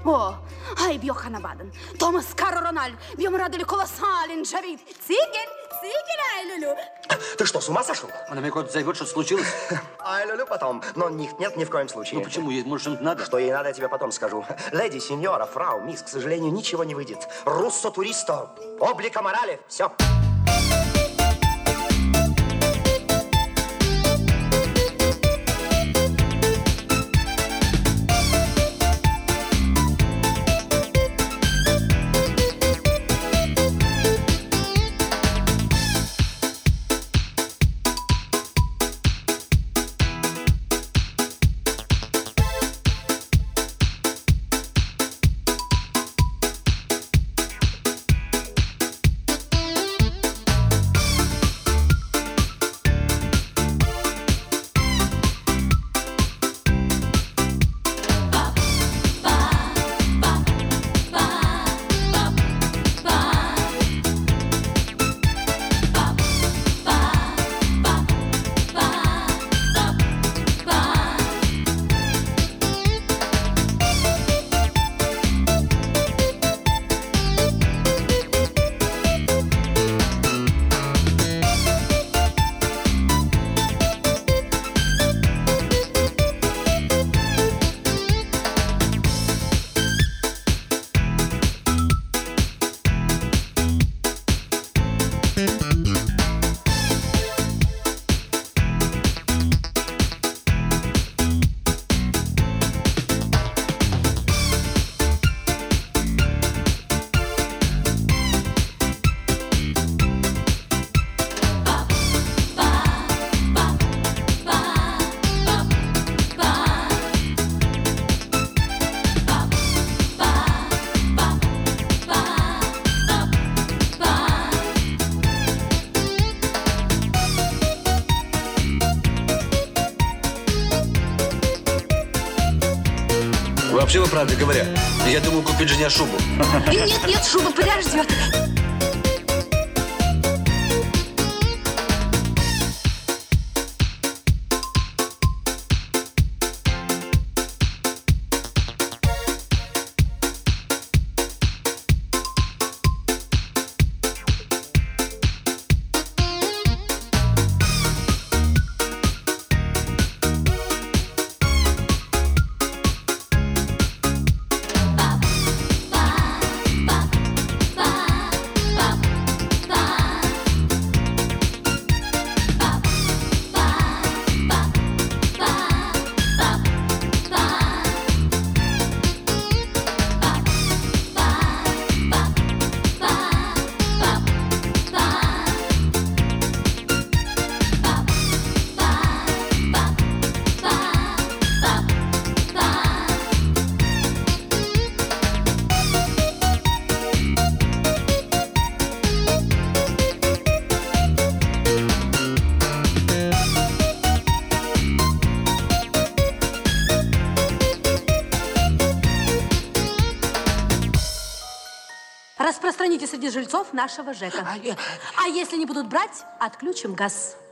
О, ай бьохана баден. Томас Каро Рональ, бьем радили колоссален джавид. Цигель, ай люлю. Ты что, с ума сошел? Она мне куда-то зовет, что случилось? Ай люлю потом. Но нет, ни в коем случае. Ну почему? Ей, может, что-нибудь надо? Что ей надо, я тебе потом скажу. Леди, сеньора, фрау, мисс, к сожалению, ничего не выйдет. Руссо туристо, облика морали, все. Вообще, вы правда говоря, я думаю купить жене шубу. Нет, шуба подождет. Распространите среди жильцов нашего ЖЭКа. А если не будут брать, отключим газ.